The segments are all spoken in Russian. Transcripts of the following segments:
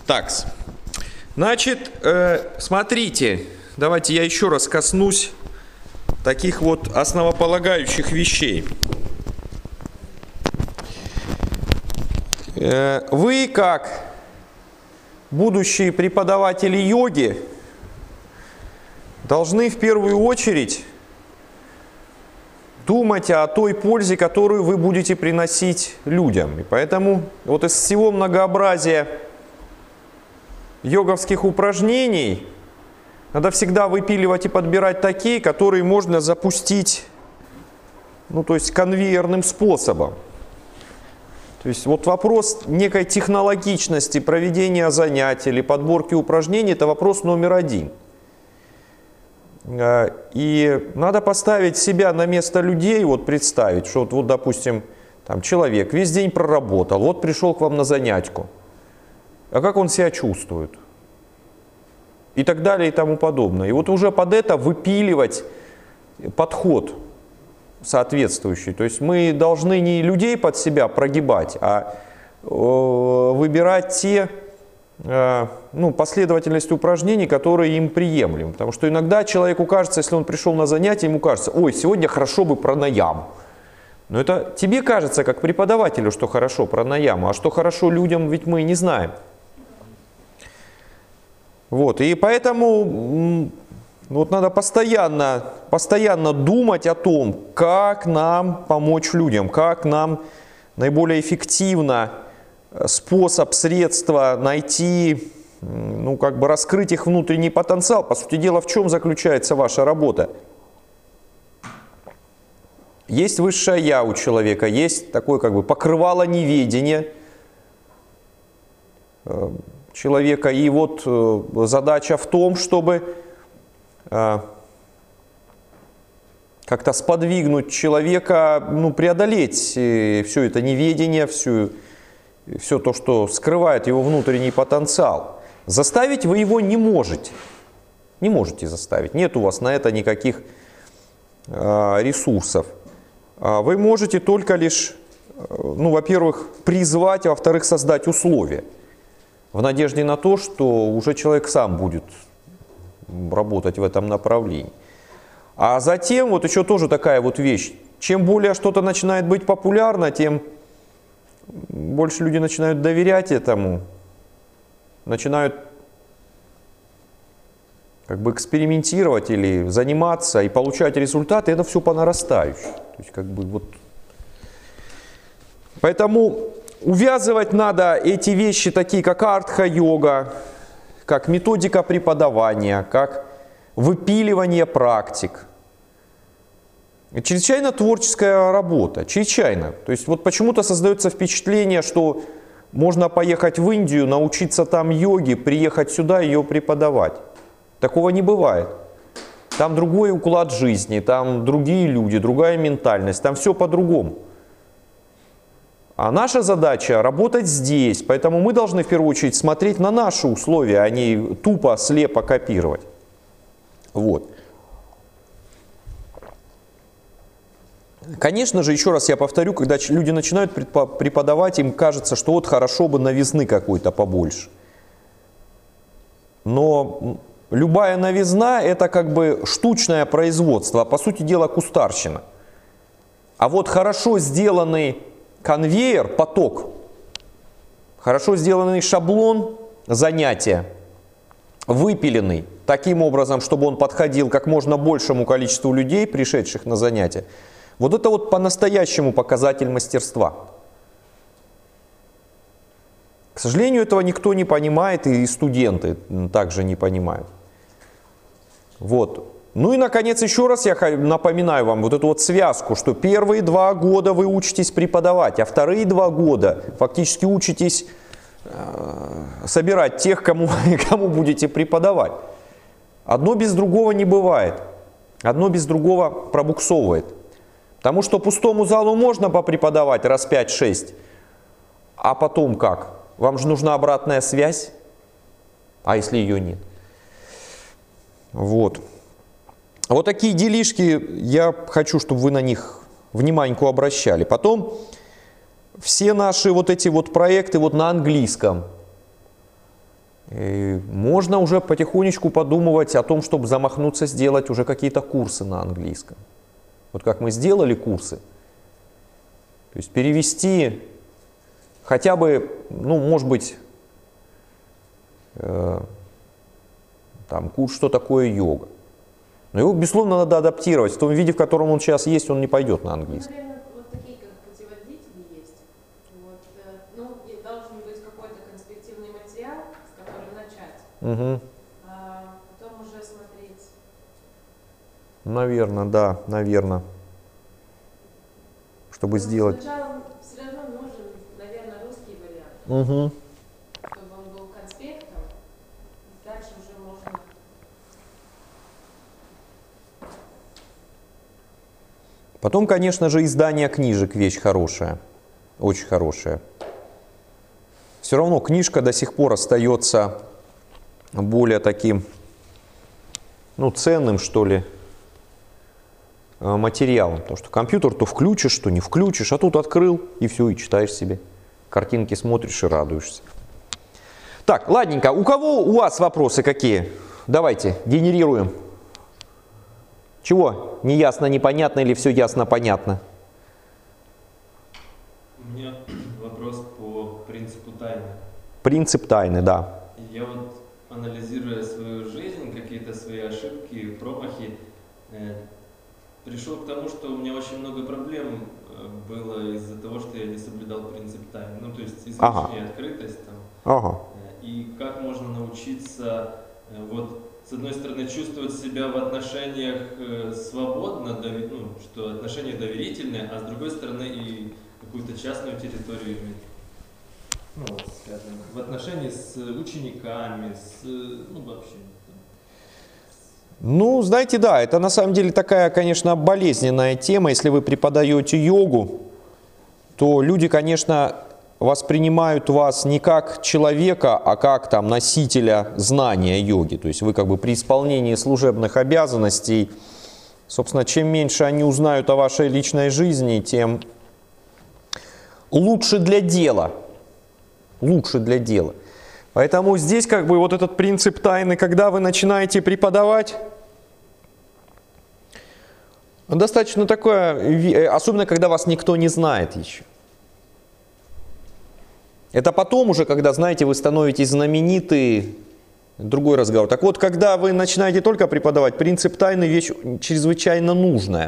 Так, значит, смотрите, давайте я еще раз коснусь таких вот основополагающих вещей. Вы, как будущие преподаватели йоги, должны в первую очередь думать о той пользе, которую вы будете приносить людям. И поэтому вот из всего многообразия йоговских упражнений надо всегда выпиливать и подбирать такие, которые можно запустить, то есть конвейерным способом. То есть вот вопрос некой технологичности проведения занятий или подборки упражнений – это вопрос номер один. И надо поставить себя на место людей, вот представить, что вот допустим, там человек весь день проработал, вот пришел к вам на занятку. А как он себя чувствует? И так далее и тому подобное. И вот уже под это выпиливать подход соответствующий. То есть мы должны не людей под себя прогибать, а выбирать те последовательность упражнений, которые им приемлемы. Потому что иногда человеку кажется, если он пришел на занятие, ему кажется, ой, сегодня хорошо бы пранаяму. Но это тебе кажется, как преподавателю, что хорошо пранаяму, а что хорошо людям, ведь мы не знаем. Вот, и поэтому вот надо постоянно думать о том, как нам помочь людям, как нам наиболее эффективно способ, средства найти, раскрыть их внутренний потенциал. По сути дела, в чем заключается ваша работа? Есть высшее я у человека, есть такое покрывало неведения человека. И вот задача в том, чтобы как-то сподвигнуть человека, преодолеть все это неведение, все то, что скрывает его внутренний потенциал. Заставить вы его не можете. Не можете заставить. Нет у вас на это никаких ресурсов. Вы можете только лишь, во-первых, призвать, а во-вторых, создать условия. В надежде на то, что уже человек сам будет работать в этом направлении. А затем, вот еще тоже такая вот вещь. Чем более что-то начинает быть популярно, тем больше люди начинают доверять этому, начинают экспериментировать или заниматься и получать результаты, это все по нарастающей. То есть Поэтому увязывать надо эти вещи, такие как артха-йога, как методика преподавания, как выпиливание практик. Чрезвычайно творческая работа, чрезвычайно. То есть вот почему-то создается впечатление, что можно поехать в Индию, научиться там йоге, приехать сюда и ее преподавать. Такого не бывает. Там другой уклад жизни, там другие люди, другая ментальность, там все по-другому. А наша задача работать здесь, поэтому мы должны в первую очередь смотреть на наши условия, а не тупо, слепо копировать. Вот. Конечно же, еще раз я повторю, когда люди начинают преподавать, им кажется, что вот хорошо бы новизны какой-то побольше. Но любая новизна – это штучное производство, а по сути дела кустарщина. А вот хорошо сделанный конвейер, поток, хорошо сделанный шаблон занятия, выпиленный таким образом, чтобы он подходил как можно большему количеству людей, пришедших на занятия, вот это вот по-настоящему показатель мастерства. К сожалению, этого никто не понимает, и студенты также не понимают. Вот. Ну и, наконец, еще раз я напоминаю вам вот эту вот связку, что первые 2 года вы учитесь преподавать, а вторые 2 года фактически учитесь собирать тех, кому будете преподавать. Одно без другого не бывает. Одно без другого пробуксовывает. Потому что пустому залу можно попреподавать раз 5-6, а потом как? Вам же нужна обратная связь, а если ее нет? Вот. Вот такие делишки, я хочу, чтобы вы на них вниманьку обращали. Потом все наши вот эти вот проекты вот на английском. И можно уже потихонечку подумывать о том, чтобы замахнуться, сделать уже какие-то курсы на английском. Вот как мы сделали курсы. То есть перевести хотя бы, ну, может быть, там, курс, что такое йога. Но его, безусловно, надо адаптировать. В том виде, в котором он сейчас есть, он не пойдет на английский. Наверное, вот такие как путеводители есть. Вот, ну, и должен быть какой-то конспективный материал, с которым начать. Угу. А потом уже смотреть. Наверное, да, наверное. Чтобы сделать. Сначала все равно нужен, наверное, русский вариант. Угу. Чтобы он был конспектом. Дальше уже можно. Потом, конечно же, издание книжек вещь хорошая, очень хорошая. Все равно книжка до сих пор остается более таким, ну, ценным, что ли, материалом. Потому что компьютер то включишь, то не включишь, а тут открыл и все, и читаешь себе. Картинки смотришь и радуешься. Так, ладненько, у вас вопросы какие? Давайте, генерируем. Чего? Неясно, непонятно или все ясно, понятно? У меня вопрос по принципу тайны. Принцип тайны, да. Я вот, анализируя свою жизнь, какие-то свои ошибки, промахи, пришел к тому, что у меня очень много проблем было из-за того, что я не соблюдал принцип тайны. Ну, то есть излишняя открытость там. Ага. И как можно научиться, вот, с одной стороны, чувствовать себя в отношениях свободно, ну, что отношения доверительные, а с другой стороны и какую-то частную территорию иметь. Ну, скажем, в отношении с учениками, ну, вообще. Ну, знаете, да, это на самом деле такая, конечно, болезненная тема. Если вы преподаете йогу, то люди, конечно, воспринимают вас не как человека, а как там носителя знания йоги. То есть вы как бы при исполнении служебных обязанностей, собственно, чем меньше они узнают о вашей личной жизни, тем лучше для дела. Лучше для дела. Поэтому здесь как бы вот этот принцип тайны, когда вы начинаете преподавать, достаточно такое, особенно когда вас никто не знает еще. Это потом уже, когда, знаете, вы становитесь знамениты, другой разговор. Так вот, когда вы начинаете только преподавать, принцип тайны вещь чрезвычайно нужная.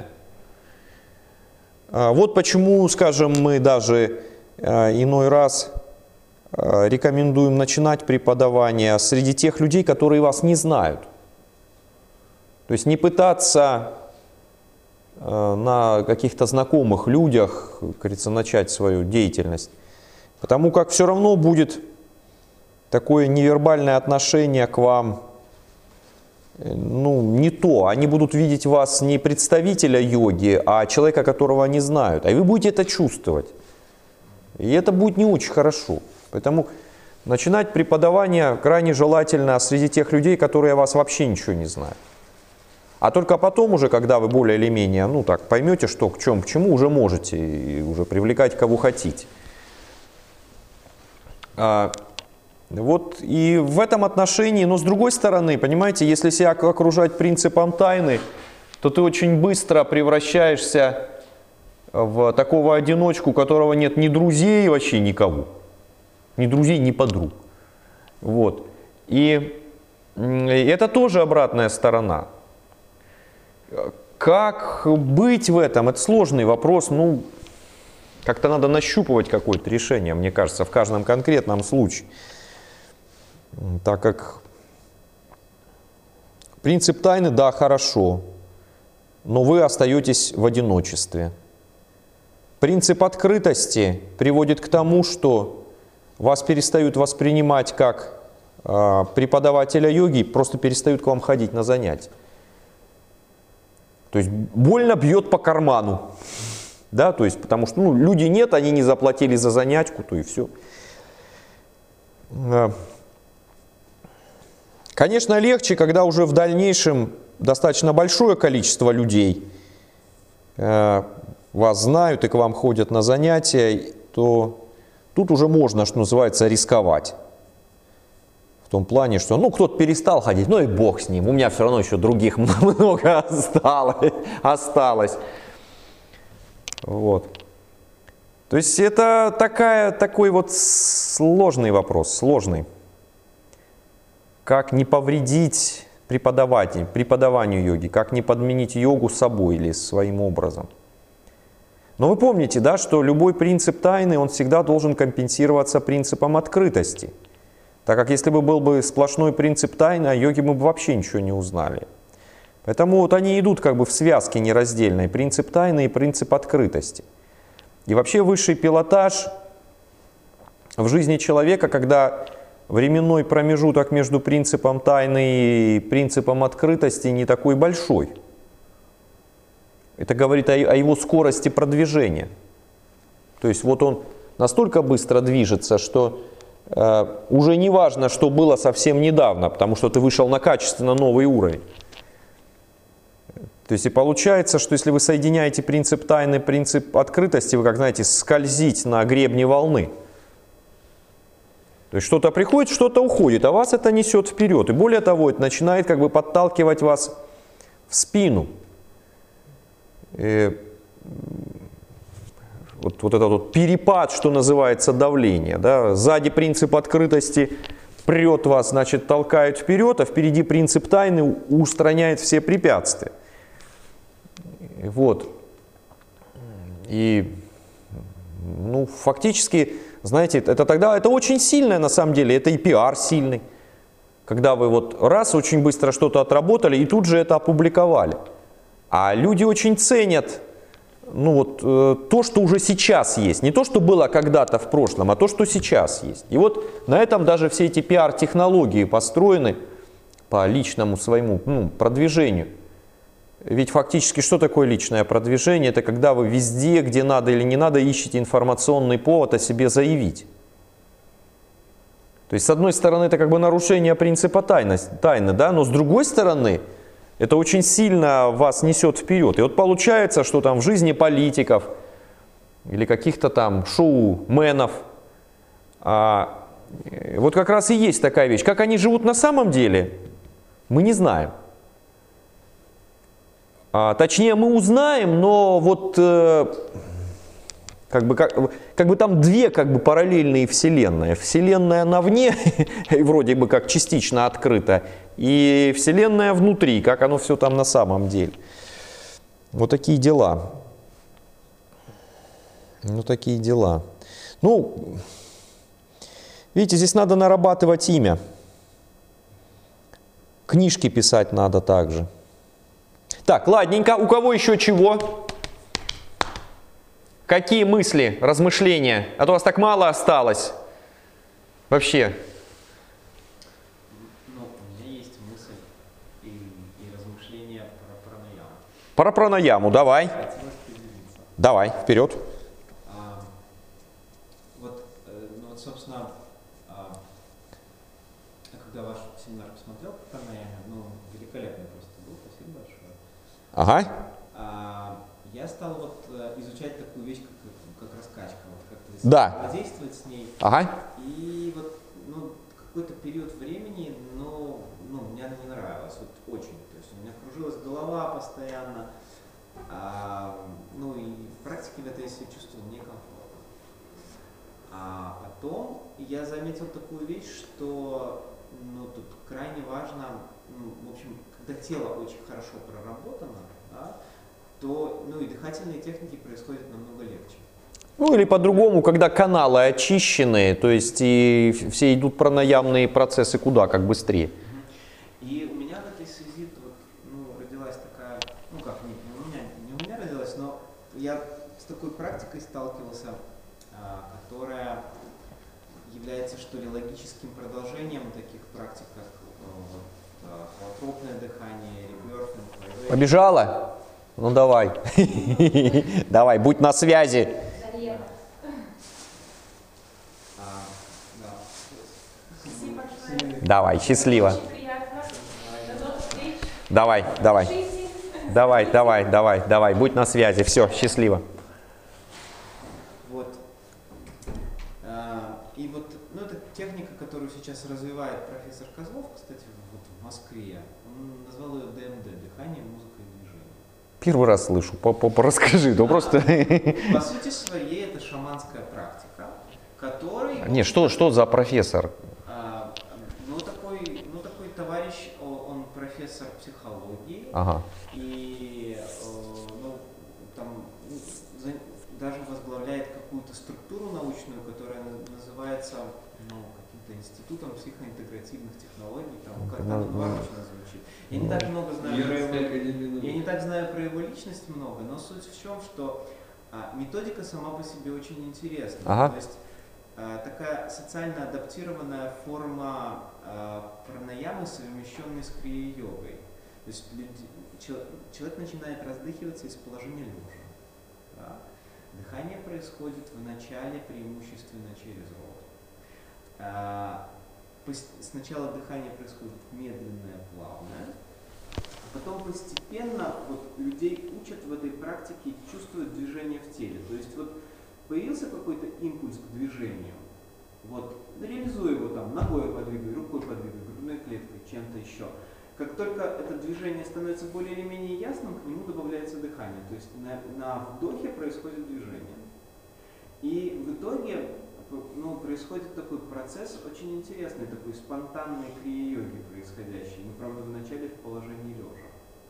Вот почему, скажем, мы даже иной раз рекомендуем начинать преподавание среди тех людей, которые вас не знают. То есть не пытаться на каких-то знакомых людях, как говорится, начать свою деятельность. Потому как все равно будет такое невербальное отношение к вам, ну, не то. Они будут видеть вас не представителя йоги, а человека, которого они знают. А вы будете это чувствовать. И это будет не очень хорошо. Поэтому начинать преподавание крайне желательно среди тех людей, которые о вас вообще ничего не знают. А только потом уже, когда вы более или менее, ну так, поймете, что к чему, уже можете и уже привлекать кого хотите. Вот и в этом отношении, но с другой стороны, понимаете, если себя окружать принципом тайны, то ты очень быстро превращаешься в такого одиночку, у которого нет ни друзей вообще никого. Ни друзей, ни подруг. Вот. И это тоже обратная сторона. Как быть в этом? Это сложный вопрос. Ну, как-то надо нащупывать какое-то решение, мне кажется, в каждом конкретном случае. Так как принцип тайны, да, хорошо, но вы остаетесь в одиночестве. Принцип открытости приводит к тому, что вас перестают воспринимать как преподавателя йоги, просто перестают к вам ходить на занятия. То есть больно бьет по карману. Да, то есть, потому что люди нет, они не заплатили за занятку, то и все. Конечно, легче, когда уже в дальнейшем достаточно большое количество людей вас знают и к вам ходят на занятия, то тут уже можно, что называется, рисковать. В том плане, что, ну, кто-то перестал ходить, ну и бог с ним. У меня все равно еще других много осталось. Вот. То есть это такой вот сложный вопрос, сложный. Как не повредить преподаванию йоги, как не подменить йогу собой или своим образом. Но вы помните, да, что любой принцип тайны, он всегда должен компенсироваться принципом открытости. Так как если бы был бы сплошной принцип тайны, о йоге мы бы вообще ничего не узнали. Поэтому вот они идут как бы в связке нераздельной, принцип тайны и принцип открытости. И вообще высший пилотаж в жизни человека, когда временной промежуток между принципом тайны и принципом открытости не такой большой. Это говорит о его скорости продвижения. То есть вот он настолько быстро движется, что уже не важно, что было совсем недавно, потому что ты вышел на качественно новый уровень. То есть и получается, что если вы соединяете принцип тайны, принцип открытости, вы, как знаете, скользите на гребне волны. То есть что-то приходит, что-то уходит, а вас это несет вперед. И более того, это начинает как бы подталкивать вас в спину. Вот этот вот перепад, что называется, давление. Да? Сзади принцип открытости прет вас, значит, толкает вперед, а впереди принцип тайны устраняет все препятствия. Вот. И, ну, фактически, знаете, это очень сильное на самом деле, это и пиар сильный. Когда вы вот раз очень быстро что-то отработали и тут же это опубликовали. А люди очень ценят, ну вот, то, что уже сейчас есть. Не то, что было когда-то в прошлом, а то, что сейчас есть. И вот на этом даже все эти пиар-технологии построены по личному своему продвижению. Ведь фактически что такое личное продвижение? Это когда вы везде, где надо или не надо, ищете информационный повод о себе заявить. То есть, с одной стороны, это как бы нарушение принципа тайны, да? Но с другой стороны, это очень сильно вас несет вперед. И вот получается, что там в жизни политиков или каких-то там шоуменов, вот как раз и есть такая вещь. Как они живут на самом деле, мы не знаем. Точнее, мы узнаем, но вот как бы там две как бы параллельные вселенные. Вселенная навне, и вроде бы как частично открыта, и вселенная внутри, как оно все там на самом деле. Вот такие дела. Ну, такие дела. Ну, видите, здесь надо нарабатывать имя. Книжки писать надо также. Так, ладненько. У кого еще чего? Какие мысли, размышления? А то вас так мало осталось. Вообще. Ну, у меня есть мысль и размышления про пранаяму. Про пранаяму, давай. Хотелось поделиться. Давай, вперед. Вот, собственно, когда ваш семинар посмотрел по пранаяме, ну, великолепный просто был, спасибо большое. Ага. Я стал вот изучать такую вещь, как раскачка, вот как-то взаимодействовать с ней. Ага. И вот, ну, какой-то период времени, ну, мне она не нравилась, вот очень. То есть у меня кружилась голова постоянно, ну и в практике в этой я себя чувствовал некомфортно. А потом я заметил такую вещь, что, ну, тут крайне важно, ну, в общем, когда тело очень хорошо проработано, да, то, ну, и дыхательные техники происходят намного легче. Ну или по-другому, когда каналы очищены, то есть и все идут пранаямные процессы куда, как быстрее. И у меня в этой связи вот, ну, родилась такая, ну как, не у меня родилась, но я с такой практикой сталкивался, которая является, что ли, логическим продолжением таких практик, как холотропное дыхание, реберфинг. Побежала? Ну давай. Давай, будь на связи. Спасибо большое. Давай, счастливо. Очень приятно. До новых встреч. Давай. Пишите. Давай, будь на связи. Все, счастливо. Вот. И вот, ну, это техника, которую сейчас сейчас развивает профессор Козлов, кстати, вот в Москве, он назвал ее ДМД, дыхание, музыка и движение. Первый раз слышу, расскажи, да просто... По сути своей это шаманская практика, которой... Не, что за профессор? Ну такой товарищ, он профессор психологии, Ага. и даже возглавляет какую-то структуру научную, которая называется каким-то институтом психоинтегративных технологий, там как-то научно звучит. Я не так много знаю. Я не так знаю про его личность много, но суть в чем, что методика сама по себе очень интересна. Ага. То есть такая социально адаптированная форма пранаямы, совмещенной с крия-йогой. То есть человек начинает раздыхиваться из положения лежа. Да? Дыхание происходит вначале преимущественно через рот. Сначала дыхание происходит медленное, плавное, а потом постепенно людей учат в этой практике чувствовать движение в теле. То есть появился какой-то импульс к движению, реализуй его там, ногой подвигай, рукой подвигай, грудной клеткой, чем-то еще. Как только это движение становится более или менее ясным, к нему добавляется дыхание. То есть на вдохе происходит движение. И в итоге происходит такой процесс очень интересный, такой спонтанной крия-йоги происходящий, но, правда, вначале в положении лежа.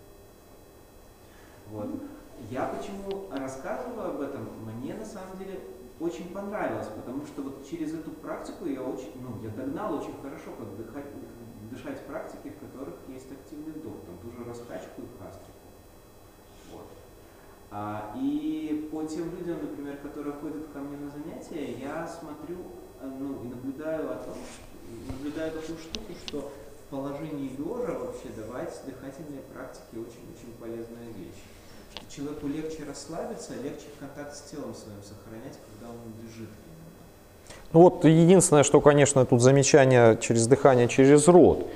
Я почему рассказываю об этом, мне на самом деле очень понравилось, потому что через эту практику я догнал очень хорошо, как дышать практики, в которых есть активный вдох, там ту же раскачку и хастрику. И по тем людям, например, которые ходят ко мне на занятия, я смотрю и наблюдаю такую штуку, что в положении лежа вообще давать дыхательные практики очень-очень полезная вещь. Что человеку легче расслабиться, легче контакт с телом своим сохранять, когда он лежит. Единственное, что, конечно, тут замечание через дыхание, через рот.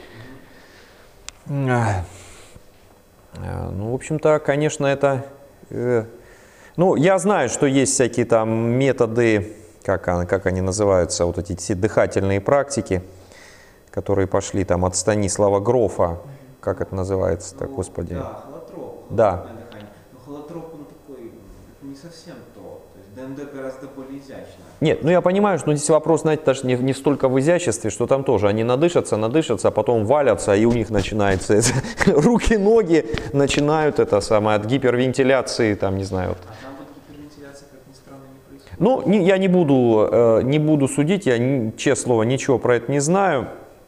В общем-то, конечно, это... я знаю, что есть всякие там методы, как они называются, эти все дыхательные практики, которые пошли там от Станислава Грофа. Как это называется-то, господи? Да, холотроп. Да. Но холотроп, он такой, не совсем то. То есть ДМД гораздо более изящно. Нет, я понимаю, что здесь вопрос, знаете, даже не столько в изяществе, что там тоже они надышатся, а потом валятся, и у них начинается руки, ноги начинают от гипервентиляции, там, не знаю. А там гипервентиляция, как ни странно, не происходит. Я не буду судить, я, честное слово, ничего про это не знаю.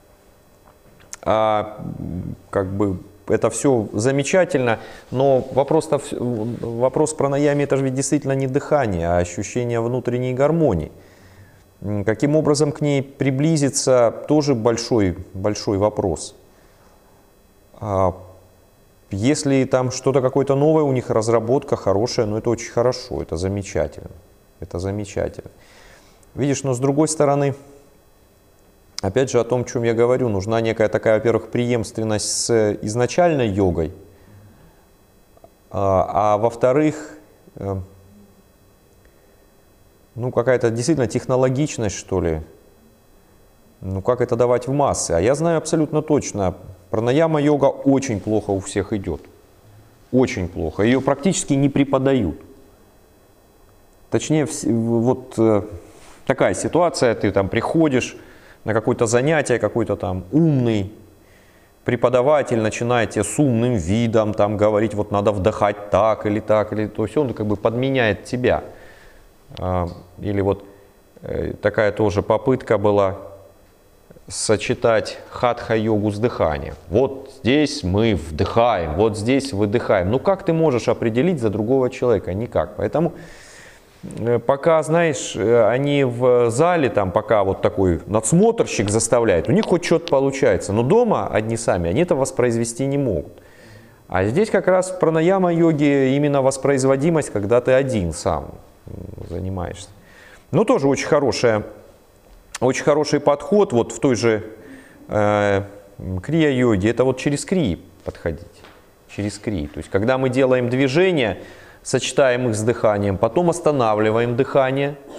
Это все замечательно, но вопрос пранаями — это же ведь действительно не дыхание, а ощущение внутренней гармонии. Каким образом к ней приблизиться, тоже большой вопрос. Если там что-то какое-то новое у них, разработка хорошая, это очень хорошо, это замечательно. Видишь, но с другой стороны, опять же, о том, о чем я говорю, нужна некая такая, во-первых, преемственность с изначальной йогой, а во-вторых, какая-то действительно технологичность, что ли, как это давать в массы. А я знаю абсолютно точно, пранаяма-йога очень плохо у всех идет, очень плохо, ее практически не преподают. Точнее, такая ситуация, ты там приходишь на какое-то занятие, какой-то там умный преподаватель начинает тебе с умным видом там говорить, надо вдыхать так, или то есть он подменяет тебя. Или такая тоже попытка была сочетать хатха-йогу с дыханием. Здесь мы вдыхаем, здесь выдыхаем. Как ты можешь определить за другого человека? Никак. Поэтому пока, знаешь, они в зале, пока такой надсмотрщик заставляет, у них хоть что-то получается. Но дома одни сами, они это воспроизвести не могут. А здесь как раз в пранаяма-йоге именно воспроизводимость, когда ты один сам занимаешься. Тоже очень хороший подход в той же крия-йоге, это через крии подходить. Через крии. То есть, когда мы делаем движение, сочетаем их с дыханием, потом останавливаем дыхание,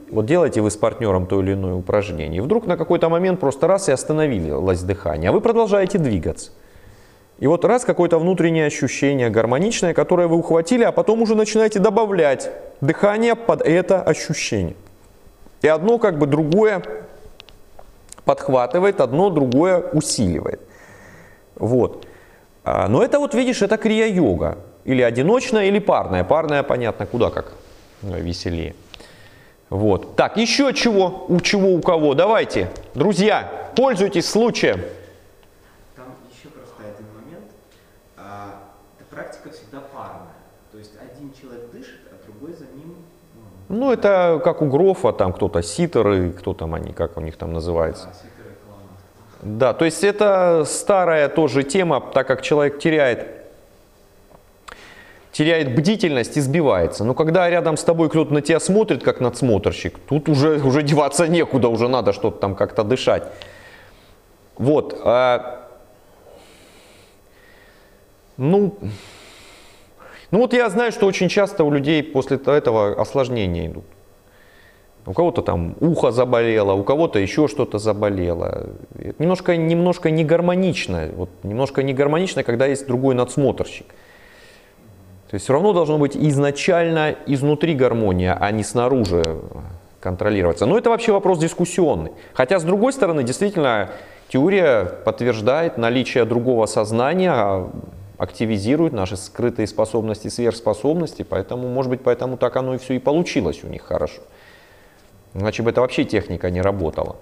вот делаете вы с партнером то или иное упражнение, и вдруг на какой-то момент просто раз и остановилось дыхание, а вы продолжаете двигаться. И вот раз какое-то внутреннее ощущение гармоничное, которое вы ухватили, а потом уже начинаете добавлять дыхание под это ощущение. И одно как бы другое подхватывает, одно другое усиливает. Вот. Но это вот видишь, это крия-йога. Или одиночная, или парная. Парная, понятно, куда как веселее. Вот. Так, еще чего, у кого? Давайте, друзья, пользуйтесь случаем. Там еще просто один момент. Эта практика всегда парная. То есть один человек дышит, а другой за ним. Ну, это как у Грофа, там кто-то ситеры, кто там они, как у них там называется. Ситеры и колонны. Да, то есть это старая тоже тема, так как человек теряет бдительность и сбивается. Но когда рядом с тобой кто-то на тебя смотрит, как надсмотрщик, тут уже деваться некуда, уже надо что-то там как-то дышать. Вот. Ну вот я знаю, что очень часто у людей после этого осложнения идут. У кого-то там ухо заболело, у кого-то еще что-то заболело. Это немножко не гармонично. Вот немножко не гармонично, когда есть другой надсмотрщик. То есть все равно должно быть изначально изнутри гармония, а не снаружи контролироваться. Но это вообще вопрос дискуссионный. Хотя с другой стороны, действительно, теория подтверждает наличие другого сознания, активизирует наши скрытые способности, сверхспособности. Поэтому, может быть, поэтому так оно и все и получилось у них хорошо. Иначе бы это вообще техника не работала.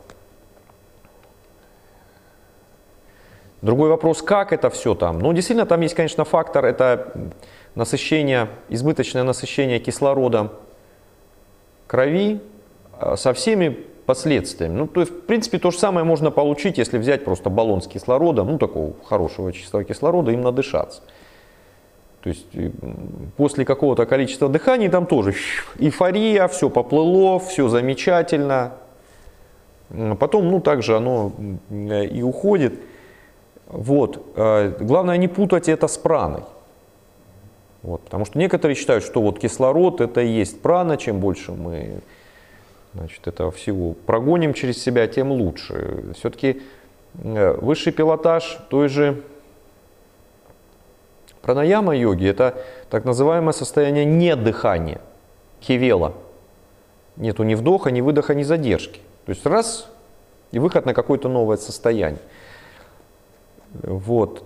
Другой вопрос, как это все там? Ну, действительно, там есть, конечно, фактор, это насыщение, избыточное насыщение кислородом крови со всеми последствиями. Ну, то есть, в принципе, то же самое можно получить, если взять просто баллон с кислородом, ну, такого хорошего чистого кислорода, им надышаться. То есть, после какого-то количества дыханий там тоже эйфория, все поплыло, все замечательно. Потом, ну, также оно и уходит. Вот. Главное не путать это с праной. Вот. Потому что некоторые считают, что вот кислород это и есть прана, чем больше мы, значит, этого всего прогоним через себя, тем лучше. Все-таки высший пилотаж той же пранаяма-йоги это так называемое состояние недыхания, кевела. Нету ни вдоха, ни выдоха, ни задержки. То есть раз и выход на какое-то новое состояние. Вот.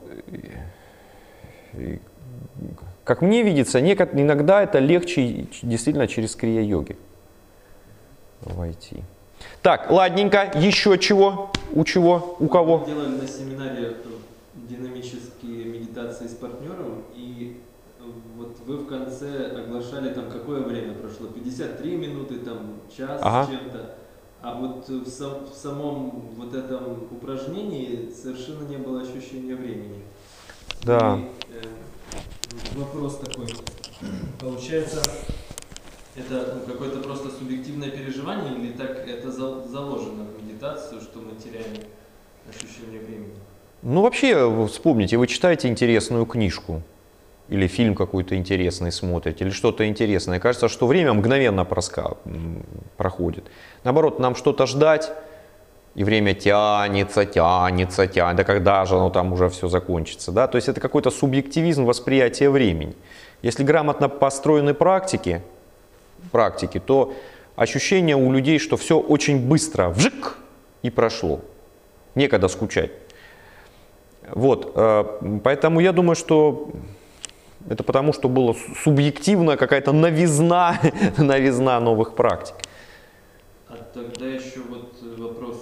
Как мне видится, иногда это легче действительно через крия-йоги войти. Так, ладненько, еще чего? У кого? Мы делали на семинаре динамические медитации с партнером, и вот вы в конце оглашали, там, какое время прошло, 53 минуты, там, час с чем-то. А вот в самом вот этом упражнении совершенно не было ощущения времени. Да. И, вопрос такой. Получается, это какое-то просто субъективное переживание или так это заложено в медитацию, что мы теряем ощущение времени? Ну вообще, вспомните, вы читаете интересную книжку или фильм какой-то интересный смотрите, или что-то интересное. Кажется, что время мгновенно проходит. Наоборот, нам что-то ждать, и время тянется. Да когда же оно там уже все закончится. Да? То есть это какой-то субъективизм восприятия времени. Если грамотно построены практики, то ощущение у людей, что все очень быстро, вжик, и прошло. Некогда скучать. Вот, поэтому я думаю, что это потому, что была субъективно какая-то новизна новых практик. А тогда еще вот вопрос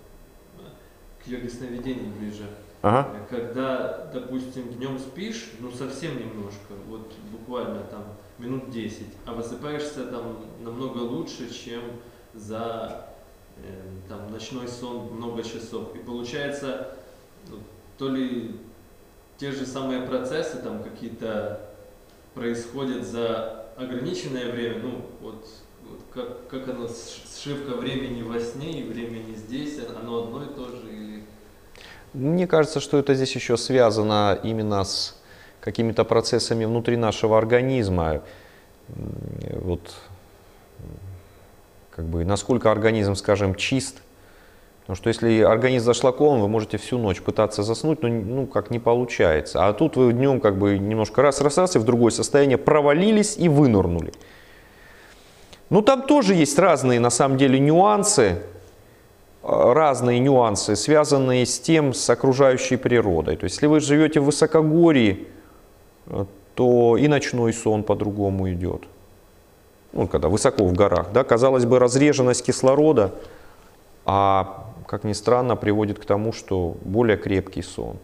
к йоге сновидений ближе. Ага. Когда, допустим, днем спишь, совсем немножко, вот буквально там минут 10, а высыпаешься там намного лучше, чем за там, ночной сон много часов. И получается, то ли те же самые процессы там какие-то происходят за ограниченное время, как оно, сшивка времени во сне и времени здесь, оно одно и то же или... Мне кажется, что это здесь еще связано именно с какими-то процессами внутри нашего организма. Вот как бы, насколько организм, скажем, чист. Потому что если организм зашлакован, вы можете всю ночь пытаться заснуть, но ну, как не получается. А тут вы днем как бы немножко раз и в другое состояние провалились и вынырнули. Ну там тоже есть разные на самом деле нюансы, связанные с тем, с окружающей природой. То есть если вы живете в высокогорье, то и ночной сон по-другому идет. Ну, когда высоко в горах, да, казалось бы, разреженность кислорода, а, как ни странно, приводит к тому, что более крепкий сон.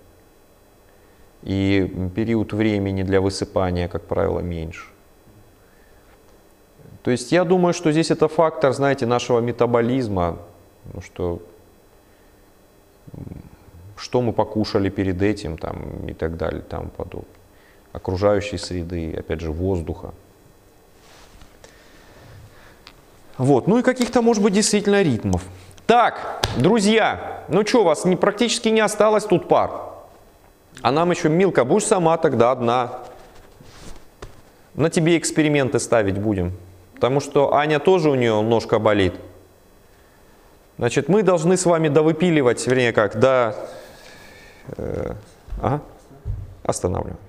И период времени для высыпания, как правило, меньше. То есть я думаю, что здесь это фактор, знаете, нашего метаболизма, ну, что мы покушали перед этим там, и так далее, там подобное. Окружающей среды, опять же, воздуха. Вот, ну и каких-то, может быть, действительно ритмов. Так, друзья, ну что, у вас практически не осталось тут пар. А нам еще, Милка, будешь сама тогда одна. На тебе эксперименты ставить будем. Потому что Аня тоже, у нее ножка болит. Значит, мы должны с вами довыпиливать, вернее как, ага, останавливаем.